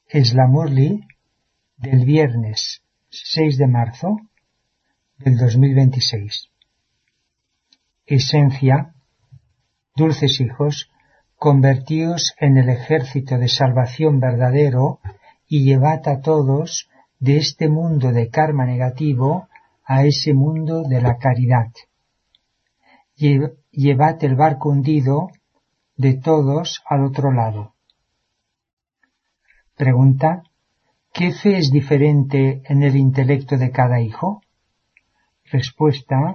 es la Murli del viernes 6 de marzo del 2026. Esencia: dulces hijos, convertíos en el ejército de salvación verdadero y llevad a todos de este mundo de karma negativo a ese mundo de la caridad. Llevad el barco hundido de todos al otro lado. Pregunta: ¿qué fe es diferente en el intelecto de cada hijo? Respuesta: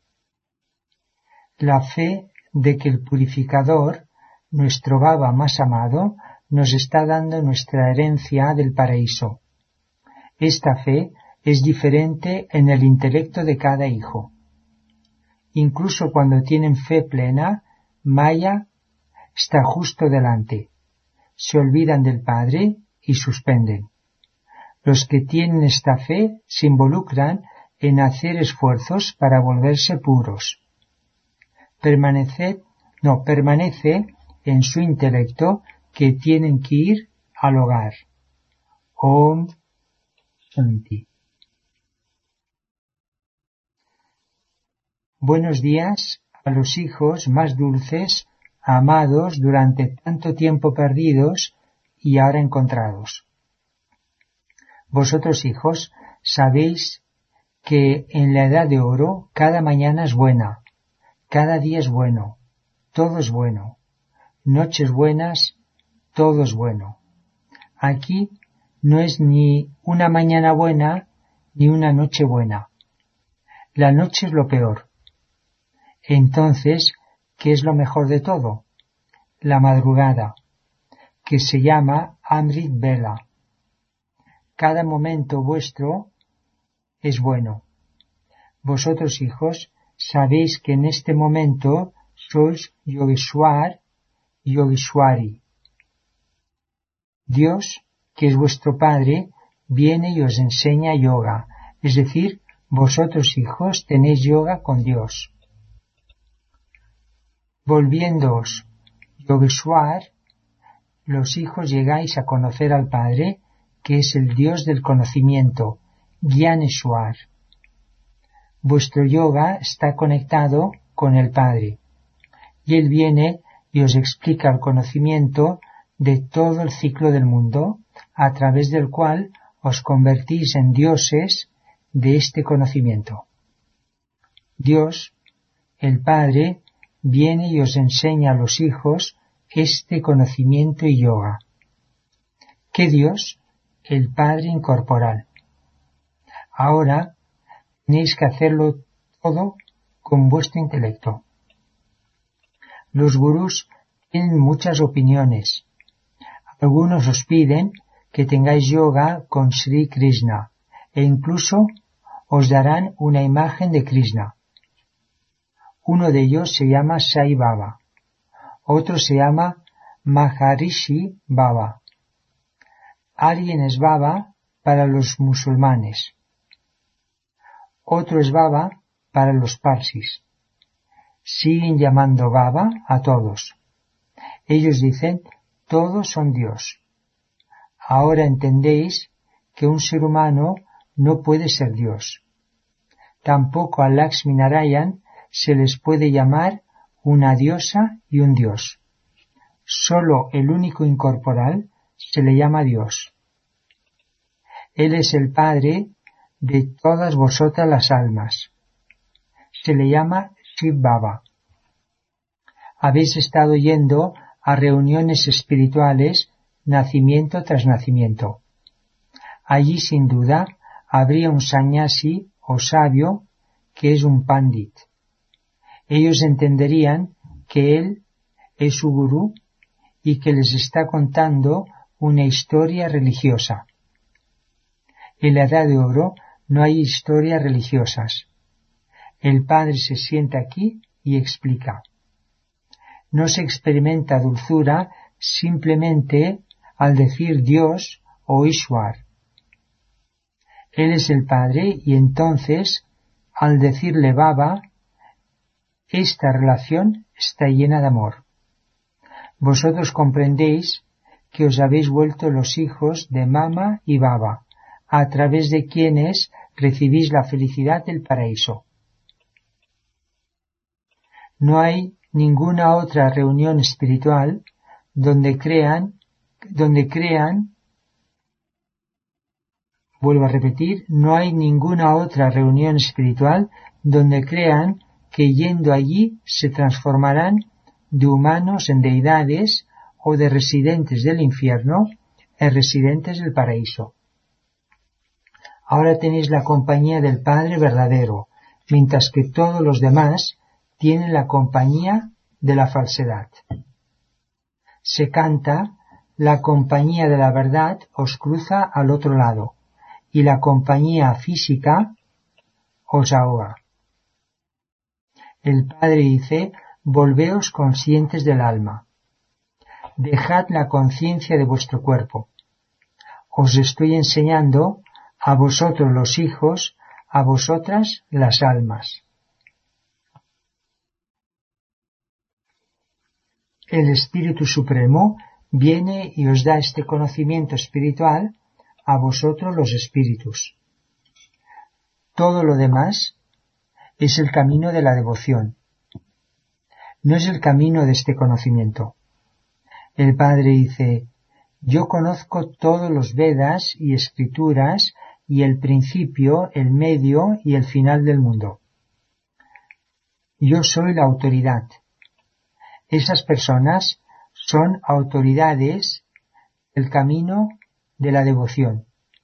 la fe de que el purificador, nuestro Baba más amado, nos está dando nuestra herencia del paraíso. Esta fe es diferente en el intelecto de cada hijo. Incluso cuando tienen fe plena, Maya está justo delante. Se olvidan del Padre y suspenden. Los que tienen esta fe se involucran en hacer esfuerzos para volverse puros. Permanece en su intelecto que tienen que ir al hogar. Om Shanti. Buenos días a los hijos más dulces, amados durante tanto tiempo perdidos y ahora encontrados. Vosotros, hijos, sabéis que en la edad de oro cada mañana es buena, cada día es bueno, todo es bueno, noches buenas, todo es bueno. Aquí no es ni una mañana buena ni una noche buena. La noche es lo peor. Entonces, ¿qué es lo mejor de todo? La madrugada, que se llama Amrit Vela. Cada momento vuestro es bueno. Vosotros, hijos, sabéis que en este momento sois Yogeshwar y Yogeshwari. Dios, que es vuestro Padre, viene y os enseña yoga, es decir, vosotros, hijos, tenéis yoga con Dios. Volviéndoos Yogeshwar, los hijos llegáis a conocer al Padre, que es el Dios del conocimiento, Gyaneshwar. Vuestro yoga está conectado con el Padre, y Él viene y os explica el conocimiento de todo el ciclo del mundo, a través del cual os convertís en dioses de este conocimiento. Dios, el Padre, viene y os enseña a los hijos este conocimiento y yoga. ¿Qué Dios? El Padre incorporal. Ahora tenéis que hacerlo todo con vuestro intelecto. Los gurús tienen muchas opiniones. Algunos os piden que tengáis yoga con Sri Krishna e incluso os darán una imagen de Krishna. Uno de ellos se llama Sai Baba, otro se llama Maharishi Baba. Alguien es Baba para los musulmanes. Otro es Baba para los parsis. Siguen llamando Baba a todos. Ellos dicen, todos son Dios. Ahora entendéis que un ser humano no puede ser Dios. Tampoco a Lakshmi Narayan se les puede llamar una diosa y un dios. Solo el único incorporal se le llama Dios. Él es el Padre de todas vosotras las almas. Se le llama Shiv Baba. Habéis estado yendo a reuniones espirituales nacimiento tras nacimiento. Allí sin duda habría un sannyasi o sabio que es un pandit. Ellos entenderían que él es su gurú y que les está contando una historia religiosa. En la Edad de Oro no hay historias religiosas. El Padre se sienta aquí y explica. No se experimenta dulzura simplemente al decir Dios o Ishwar. Él es el Padre y entonces, al decirle Baba, esta relación está llena de amor. Vosotros comprendéis que os habéis vuelto los hijos de Mama y Baba, a través de quienes recibís la felicidad del paraíso. No hay ninguna otra reunión espiritual donde crean, vuelvo a repetir, no hay ninguna otra reunión espiritual donde crean que yendo allí se transformarán de humanos en deidades o de residentes del infierno en residentes del paraíso. Ahora tenéis la compañía del Padre verdadero, mientras que todos los demás tienen la compañía de la falsedad. Se canta: la compañía de la verdad os cruza al otro lado, y la compañía física os ahoga. El Padre dice: volveos conscientes del alma. Dejad la conciencia de vuestro cuerpo. Os estoy enseñando a vosotros los hijos, a vosotras las almas. El Espíritu Supremo viene y os da este conocimiento espiritual a vosotros los espíritus. Todo lo demás es el camino de la devoción. No es el camino de este conocimiento. El Padre dice: yo conozco todos los Vedas y escrituras y el principio, el medio y el final del mundo. Yo soy la autoridad. Esas personas son autoridades del camino de la devoción.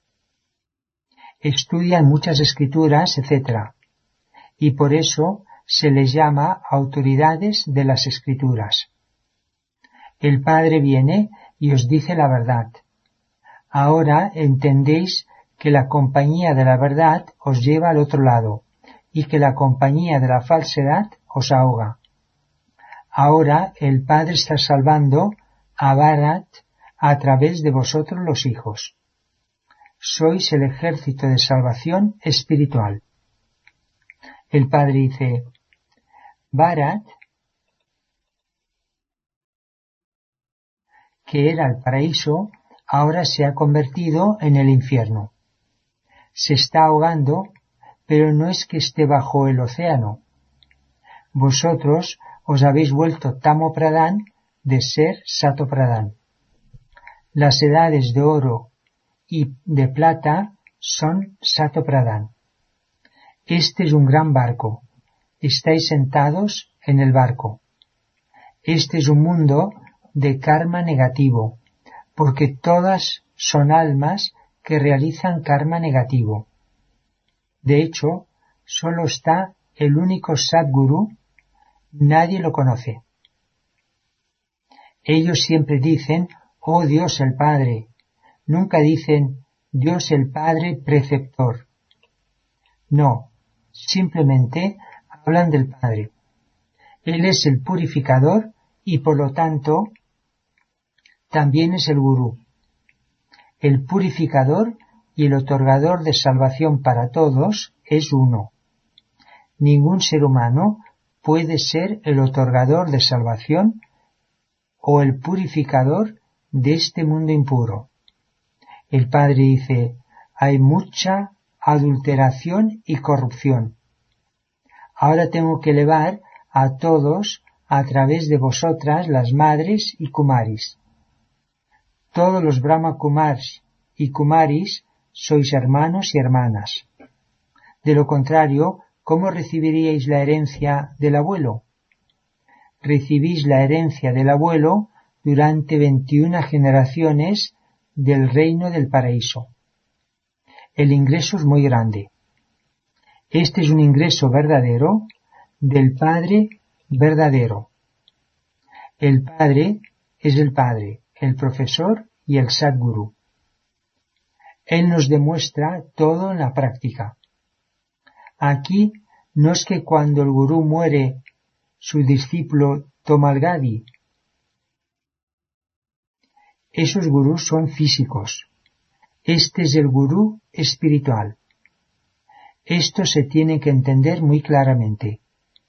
Estudian muchas escrituras, etc. Y por eso se les llama autoridades de las escrituras. El Padre viene y os dice la verdad. Ahora entendéis que la compañía de la verdad os lleva al otro lado y que la compañía de la falsedad os ahoga. Ahora el Padre está salvando a Bharat a través de vosotros los hijos. Sois el ejército de salvación espiritual. El Padre dice: Bharat, que era el paraíso, ahora se ha convertido en el infierno. Se está ahogando, pero no es que esté bajo el océano. Vosotros os habéis vuelto Tamo Pradhan de ser Sato Pradhan. Las edades de oro y de plata son Sato Pradhan. Este es un gran barco. Estáis sentados en el barco. Este es un mundo de karma negativo, porque todas son almas que realizan karma negativo. De hecho, solo está el único Sadguru, nadie lo conoce. Ellos siempre dicen: oh Dios el Padre. Nunca dicen: Dios el Padre preceptor. No, simplemente hablan del Padre. Él es el purificador y por lo tanto también es el Gurú. El purificador y el otorgador de salvación para todos es uno. Ningún ser humano puede ser el otorgador de salvación o el purificador de este mundo impuro. El Padre dice: hay mucha adulteración y corrupción. Ahora tengo que elevar a todos a través de vosotras las madres y kumaris. Todos los Brahma Kumars y Kumaris sois hermanos y hermanas. De lo contrario, ¿cómo recibiríais la herencia del abuelo? Recibís la herencia del abuelo durante 21 generaciones del reino del paraíso. El ingreso es muy grande. Este es un ingreso verdadero del Padre verdadero. El Padre es el Padre, el profesor y el Sadguru. Él nos demuestra todo en la práctica. Aquí no es que cuando el Gurú muere, su discípulo toma el Gadi. Esos gurús son físicos. Este es el Gurú espiritual. Esto se tiene que entender muy claramente.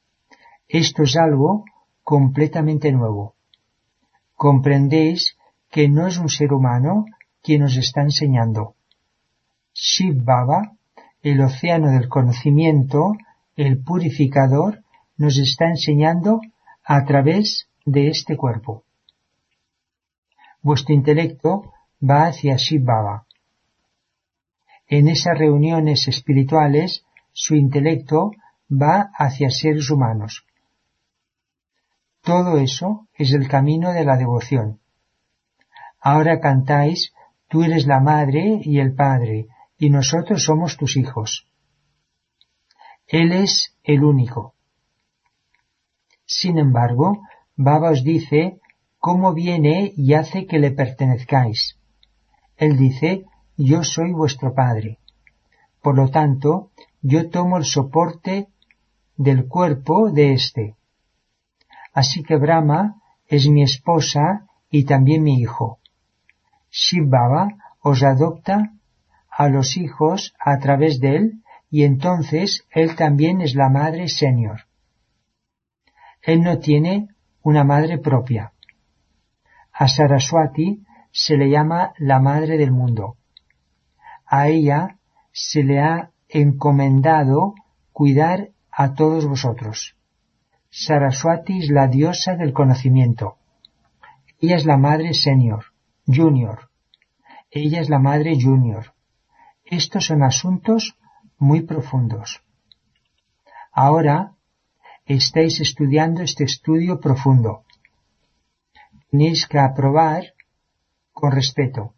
Esto es algo completamente nuevo. Comprendéis que no es un ser humano quien nos está enseñando. Shiv Baba, el océano del conocimiento, el purificador, nos está enseñando a través de este cuerpo. Vuestro intelecto va hacia Shiv Baba. En esas reuniones espirituales, su intelecto va hacia seres humanos. Todo eso es el camino de la devoción. Ahora cantáis, tú eres la madre y el padre, y nosotros somos tus hijos. Él es el único. Sin embargo, Baba os dice cómo viene y hace que le pertenezcáis. Él dice, yo soy vuestro padre. Por lo tanto, yo tomo el soporte del cuerpo de éste. Así que Brahma es mi esposa y también mi hijo. Shiv Baba os adopta a los hijos a través de él y entonces él también es la madre senior. Él no tiene una madre propia. A Saraswati se le llama la madre del mundo. A ella se le ha encomendado cuidar a todos vosotros. Saraswati es la diosa del conocimiento. Ella es la madre senior, junior. Ella es la madre junior. Estos son asuntos muy profundos. Ahora estáis estudiando este estudio profundo. Tenéis que aprobar con respeto.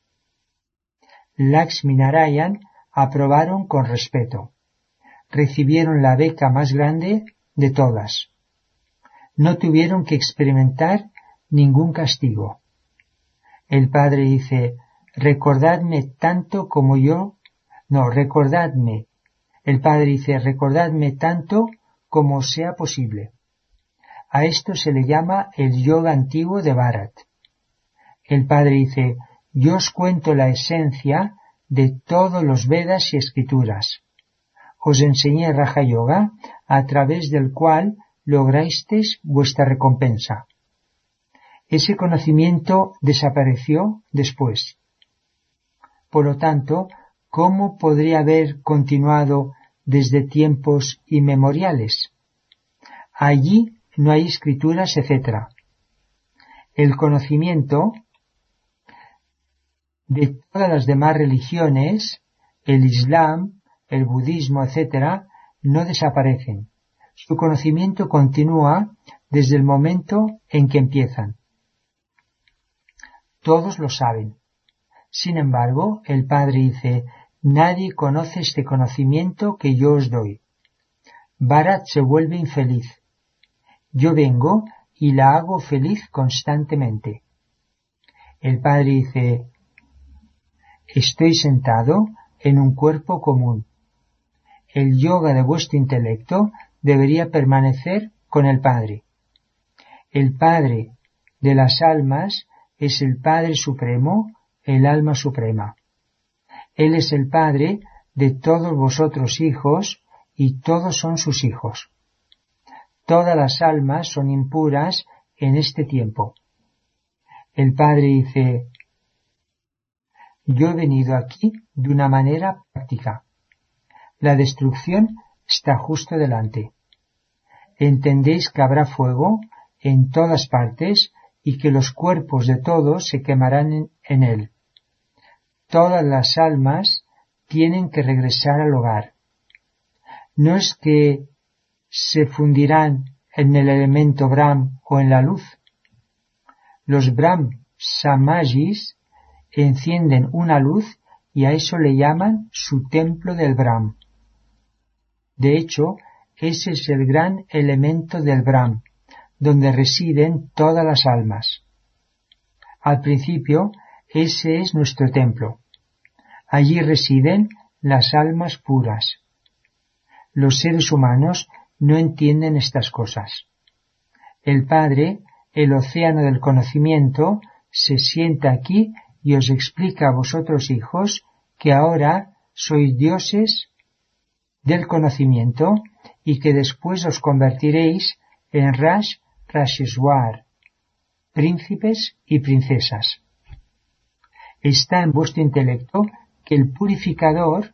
Lakshmi Narayan aprobaron con respeto. Recibieron la beca más grande de todas. No tuvieron que experimentar ningún castigo. El padre dice, recordadme tanto como yo. No, recordadme. El padre dice, recordadme tanto como sea posible. A esto se le llama el yoga antiguo de Bharat. El padre dice, yo os cuento la esencia de todos los Vedas y escrituras. Os enseñé Raja Yoga a través del cual lograsteis vuestra recompensa. Ese conocimiento desapareció después. Por lo tanto, ¿cómo podría haber continuado desde tiempos inmemoriales? Allí no hay escrituras, etc. El conocimiento de todas las demás religiones, el Islam, el budismo, etc., no desaparecen. Su conocimiento continúa desde el momento en que empiezan. Todos lo saben. Sin embargo, el Padre dice, nadie conoce este conocimiento que yo os doy. Bharat se vuelve infeliz. Yo vengo y la hago feliz constantemente. El Padre dice, estoy sentado en un cuerpo común. El yoga de vuestro intelecto debería permanecer con el Padre. El Padre de las almas es el Padre Supremo, el alma suprema. Él es el Padre de todos vosotros hijos y todos son sus hijos. Todas las almas son impuras en este tiempo. El Padre dice, yo he venido aquí de una manera práctica. La destrucción está justo delante. Entendéis que habrá fuego en todas partes y que los cuerpos de todos se quemarán en él. Todas las almas tienen que regresar al hogar. No es que se fundirán en el elemento Brahm o en la luz. Los Brahm Samajis encienden una luz y a eso le llaman su templo del Brahm. De hecho, ese es el gran elemento del Brahm, donde residen todas las almas. Al principio, ese es nuestro templo. Allí residen las almas puras. Los seres humanos no entienden estas cosas. El Padre, el océano del conocimiento, se sienta aquí y os explica a vosotros hijos que ahora sois dioses del conocimiento y que después os convertiréis en Rasheshwar, príncipes y princesas. Está en vuestro intelecto que el purificador,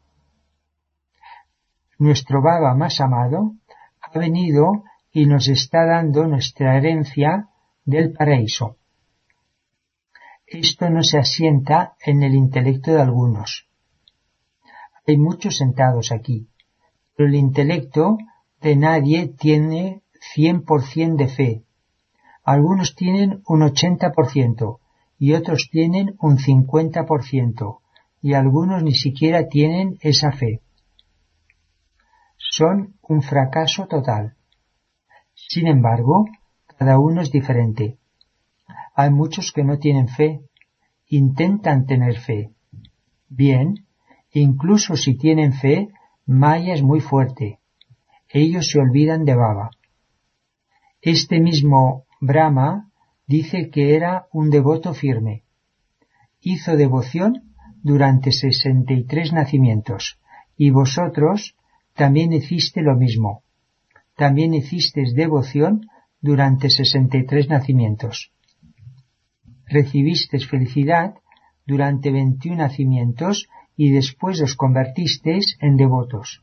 nuestro Baba más amado, ha venido y nos está dando nuestra herencia del paraíso. Esto no se asienta en el intelecto de algunos. Hay muchos sentados aquí, pero el intelecto de nadie tiene 100% de fe. Algunos tienen un 80% y otros tienen un 50% y algunos ni siquiera tienen esa fe. Son un fracaso total. Sin embargo, cada uno es diferente. Hay muchos que no tienen fe, intentan tener fe. Bien, incluso si tienen fe, Maya es muy fuerte. Ellos se olvidan de Baba. Este mismo Brahma dice que era un devoto firme. Hizo devoción durante 63 nacimientos, y vosotros también hiciste lo mismo. También hicisteis devoción durante 63 nacimientos. Recibisteis felicidad durante 21 nacimientos y después os convertisteis en devotos.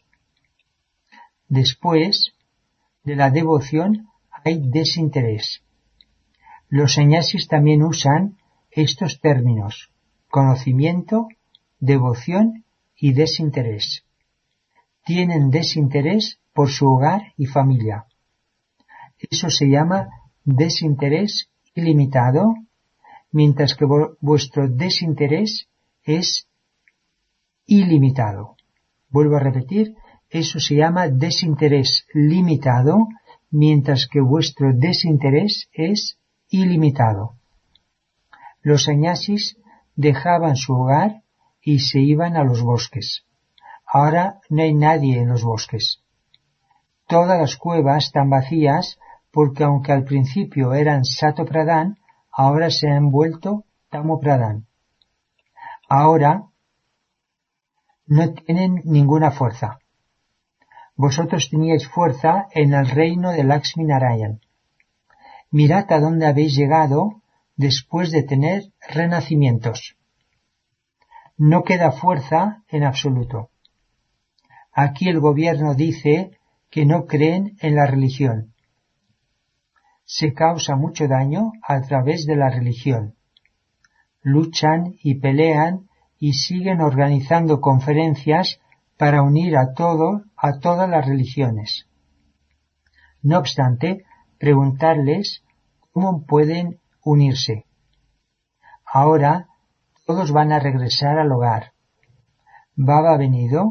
Después de la devoción hay desinterés. Los sannyasis también usan estos términos: conocimiento, devoción y desinterés. Tienen desinterés por su hogar y familia. Eso se llama desinterés ilimitado, mientras que vuestro desinterés es ilimitado. Vuelvo a repetir, eso se llama desinterés limitado, mientras que vuestro desinterés es ilimitado. Los sannyasis dejaban su hogar y se iban a los bosques. Ahora no hay nadie en los bosques. Todas las cuevas están vacías porque aunque al principio eran Sato Pradhan, ahora se han vuelto Tamo Pradhan. Ahora no tienen ninguna fuerza. Vosotros teníais fuerza en el reino de Lakshmi Narayan. Mirad a dónde habéis llegado después de tener renacimientos. No queda fuerza en absoluto. Aquí el gobierno dice que no creen en la religión. Se causa mucho daño a través de la religión. Luchan y pelean y siguen organizando conferencias para unir a todas las religiones. No obstante, preguntarles cómo pueden unirse. Ahora todos van a regresar al hogar. Baba ha venido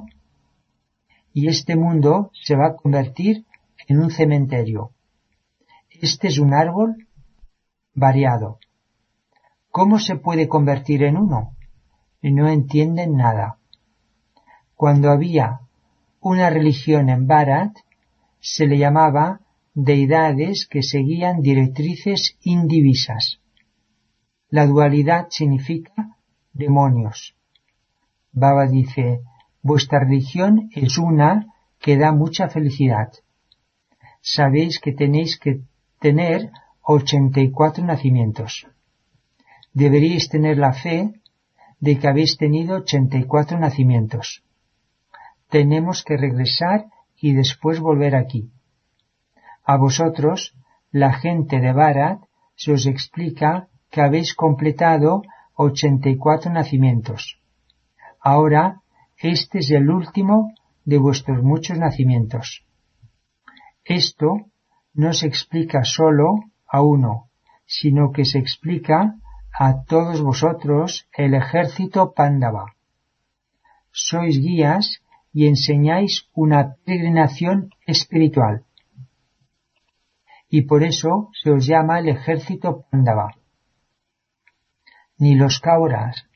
y este mundo se va a convertir en un cementerio. Este es un árbol variado. ¿Cómo se puede convertir en uno? Y no entienden nada. Cuando había una religión en Bharat, se le llamaba deidades que seguían directrices indivisas. La dualidad significa demonios. Baba dice: vuestra religión es una que da mucha felicidad. Sabéis que tenéis que tener 84 nacimientos. Deberíais tener la fe de que habéis tenido 84 nacimientos. Tenemos que regresar y después volver aquí. A vosotros, la gente de Bharat, se os explica que habéis completado 84 nacimientos. Ahora, este es el último de vuestros muchos nacimientos. Esto no se explica solo a uno, sino que se explica a todos vosotros, el ejército Pándava. Sois guías y enseñáis una peregrinación espiritual. Y por eso se os llama el ejército Pándava. Ni los Kauravas,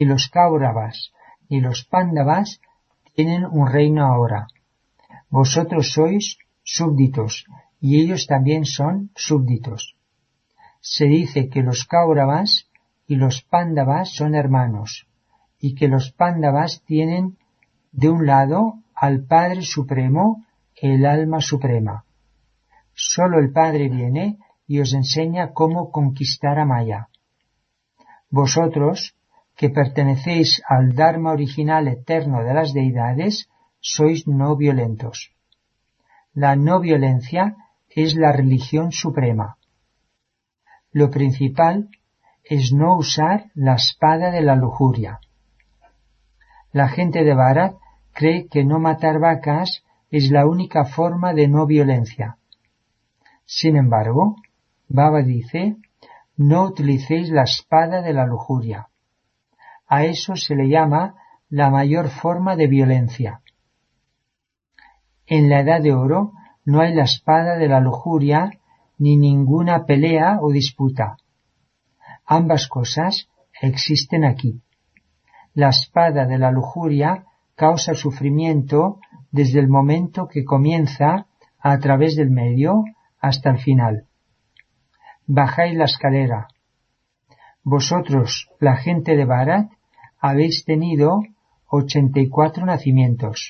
ni los Pándavas tienen un reino ahora. Vosotros sois súbditos y ellos también son súbditos. Se dice que los Kauravas y los Pándavas son hermanos y que los Pándavas tienen de un lado al Padre Supremo, el alma suprema. Solo el Padre viene y os enseña cómo conquistar a Maya. Vosotros, que pertenecéis al Dharma original eterno de las deidades, sois no violentos. La no violencia es la religión suprema. Lo principal es no usar la espada de la lujuria. La gente de Bharat cree que no matar vacas es la única forma de no violencia. Sin embargo, Baba dice, no utilicéis la espada de la lujuria. A eso se le llama la mayor forma de violencia. En la Edad de Oro no hay la espada de la lujuria ni ninguna pelea o disputa. Ambas cosas existen aquí. La espada de la lujuria causa sufrimiento desde el momento que comienza a través del medio hasta el final. Bajáis la escalera. Vosotros, la gente de Bharat, habéis tenido 84 nacimientos.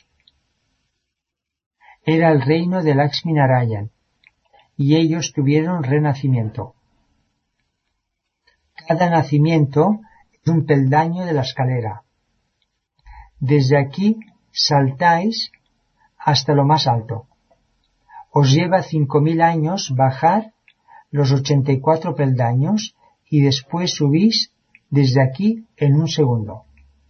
Era el reino de Lakshmi Narayan, y ellos tuvieron renacimiento. Cada nacimiento es un peldaño de la escalera. Desde aquí saltáis hasta lo más alto. Os lleva 5000 años bajar los 84 peldaños y después subís desde aquí en un segundo.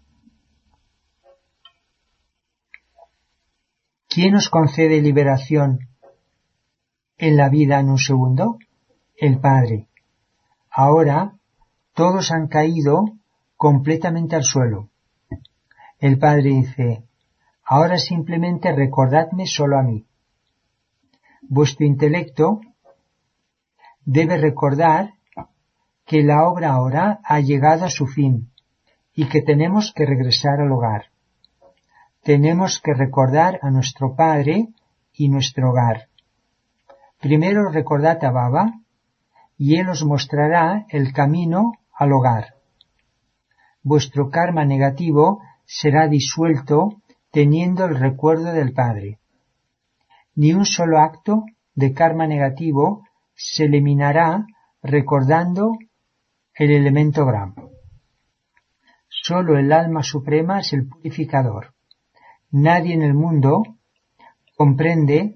¿Quién os concede liberación en la vida en un segundo? El Padre. Ahora todos han caído completamente al suelo. El Padre dice, ahora simplemente recordadme solo a mí. Vuestro intelecto debe recordar que la obra ahora ha llegado a su fin y que tenemos que regresar al hogar. Tenemos que recordar a nuestro Padre y nuestro hogar. Primero recordad a Baba y Él os mostrará el camino al hogar. Vuestro karma negativo será disuelto teniendo el recuerdo del Padre. Ni un solo acto de karma negativo se eliminará recordando el elemento Brahma. Solo el alma suprema es el purificador. Nadie en el mundo comprende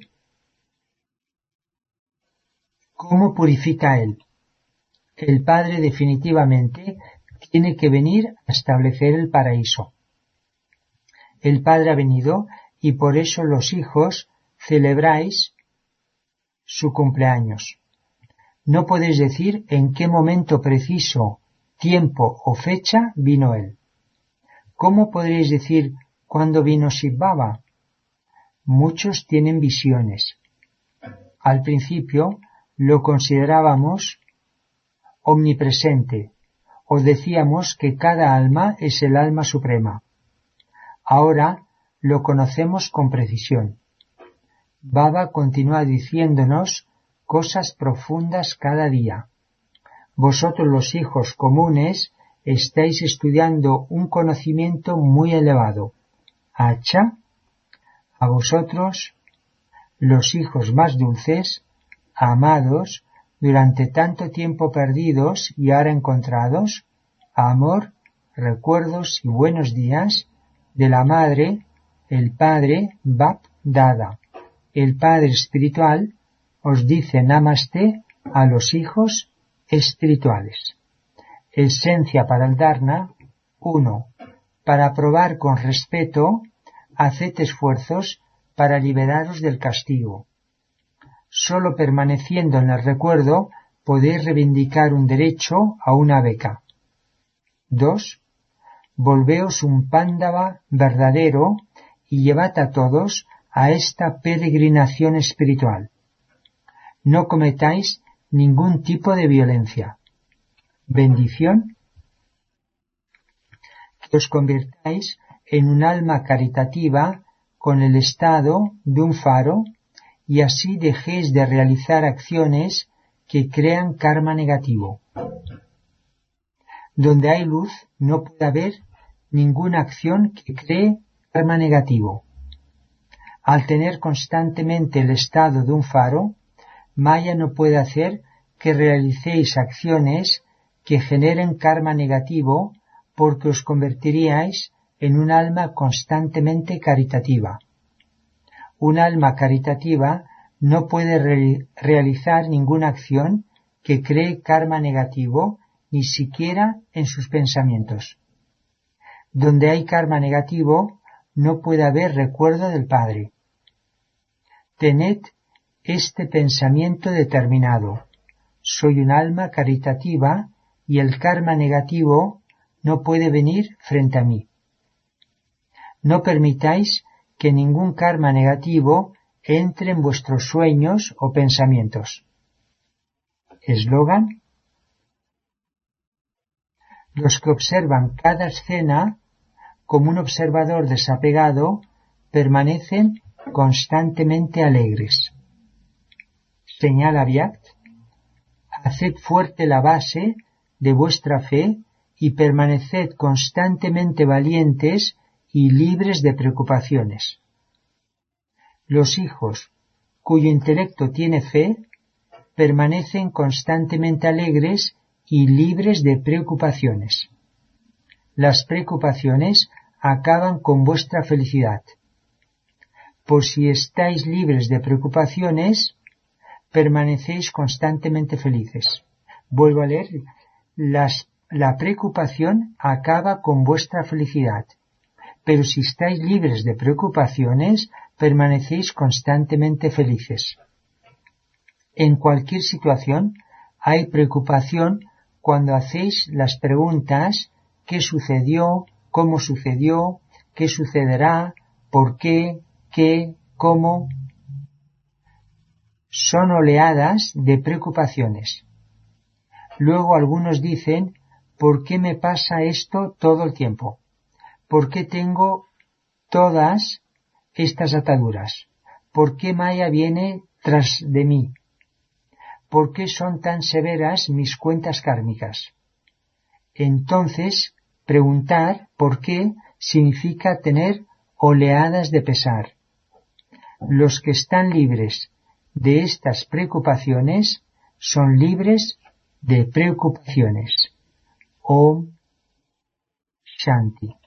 cómo purifica Él. El Padre definitivamente tiene que venir a establecer el paraíso. El Padre ha venido y por eso los hijos celebráis su cumpleaños. No podéis decir en qué momento preciso, tiempo o fecha vino Él. ¿Cómo podréis decir cuándo vino Shiv Baba? Muchos tienen visiones. Al principio lo considerábamos omnipresente, o decíamos que cada alma es el alma suprema. Ahora lo conocemos con precisión. Baba continúa diciéndonos cosas profundas cada día. Vosotros los hijos comunes estáis estudiando un conocimiento muy elevado. Acha, a vosotros, los hijos más dulces, amados, durante tanto tiempo perdidos y ahora encontrados, amor, recuerdos y buenos días de la Madre, el Padre Bap Dada. El Padre espiritual os dice Namaste a los hijos espirituales. Esencia para el Dharma. 1. Para probar con respeto, haced esfuerzos para liberaros del castigo. Solo permaneciendo en el recuerdo podéis reivindicar un derecho a una beca. 2. Volveos un pándava verdadero y llevad a todos a esta peregrinación espiritual. No cometáis ningún tipo de violencia. Bendición. Que os convirtáis en un alma caritativa con el estado de un faro y así dejéis de realizar acciones que crean karma negativo. Donde hay luz no puede haber ninguna acción que cree karma negativo. Al tener constantemente el estado de un faro, Maya no puede hacer que realicéis acciones que generen karma negativo porque os convertiríais en un alma constantemente caritativa. Un alma caritativa no puede realizar ninguna acción que cree karma negativo, ni siquiera en sus pensamientos. Donde hay karma negativo, no puede haber recuerdo del Padre. Tened este pensamiento determinado: soy un alma caritativa y el karma negativo no puede venir frente a mí. No permitáis que ningún karma negativo entre en vuestros sueños o pensamientos. Eslogan: los que observan cada escena como un observador desapegado permanecen constantemente alegres. Señala Vyakt: haced fuerte la base de vuestra fe y permaneced constantemente valientes y libres de preocupaciones. Los hijos cuyo intelecto tiene fe permanecen constantemente alegres y libres de preocupaciones. Las preocupaciones acaban con vuestra felicidad. Por si estáis libres de preocupaciones, permanecéis constantemente felices. Vuelvo a leer: la preocupación acaba con vuestra felicidad. Pero si estáis libres de preocupaciones, permanecéis constantemente felices. En cualquier situación hay preocupación cuando hacéis las preguntas: ¿qué sucedió? ¿Cómo sucedió? ¿Qué sucederá? ¿Por qué? ¿Qué? ¿Cómo? Son oleadas de preocupaciones. Luego algunos dicen: ¿por qué me pasa esto todo el tiempo? ¿Por qué tengo todas estas ataduras? ¿Por qué Maya viene tras de mí? ¿Por qué son tan severas mis cuentas kármicas? Entonces, preguntar por qué significa tener oleadas de pesar. Los que están libres de estas preocupaciones son libres de preocupaciones. Om Shanti.